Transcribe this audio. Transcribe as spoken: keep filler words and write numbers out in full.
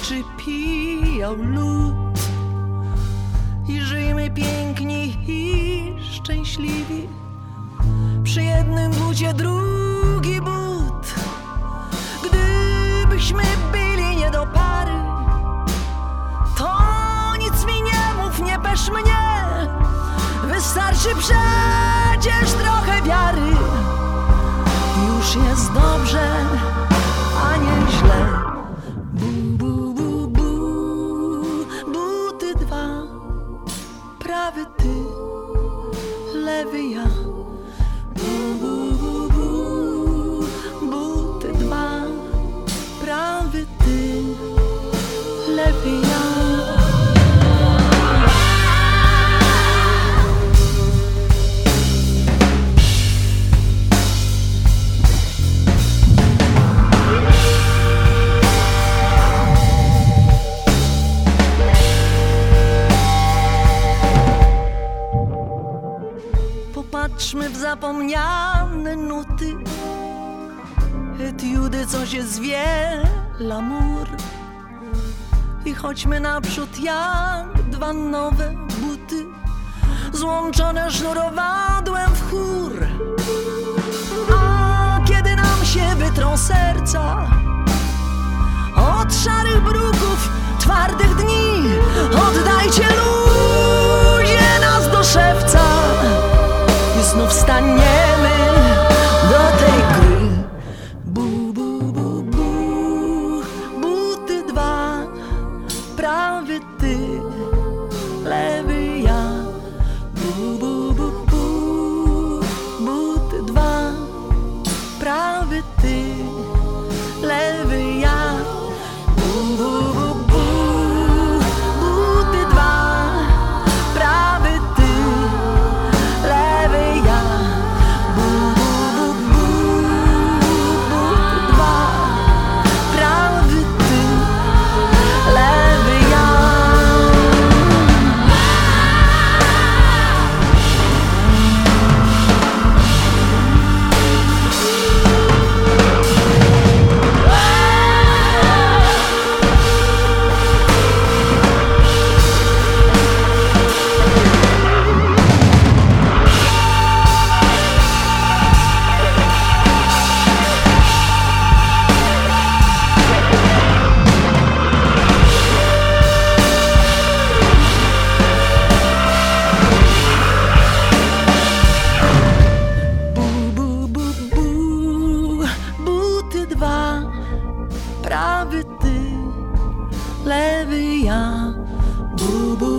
czy pijał lód. I żyjmy piękni i szczęśliwi, przy jednym bucie drugi but. Gdybyśmy byli nie do pary, to nic mi nie mów, nie pesz mnie. Wystarczy przecież trochę wiary, już jest dobrze, a nie źle. Bu, bu, bu, bu, buty dwa, prawy ty, lewy ja. Bu, bu, bu, bu, buty dwa, prawy ty, lewy ja. Popatrzmy w zapomniane nuty, etiudy, co się zwie l'amour. I chodźmy naprzód jak dwa nowe buty, złączone sznurowadłem w chór. A kiedy nam się wytrą serca od szarych bruków, twardych dni, oddajcie ludzie nas do szewca i znów staniemy do tej gry. Bu, bu, bu, bu, buty dwa, prawy ty, lewy ja. Bu, bu, bu, bu, buty dwa, prawy ty, lewy ja. Bu, bu, bu, bu, buty dwa, prawy ty, lewy ja. Bu, bu, bu, bu, buty dwa, prawy ty, lewy ja. Prawy ty, lewy ja. Bu, bu,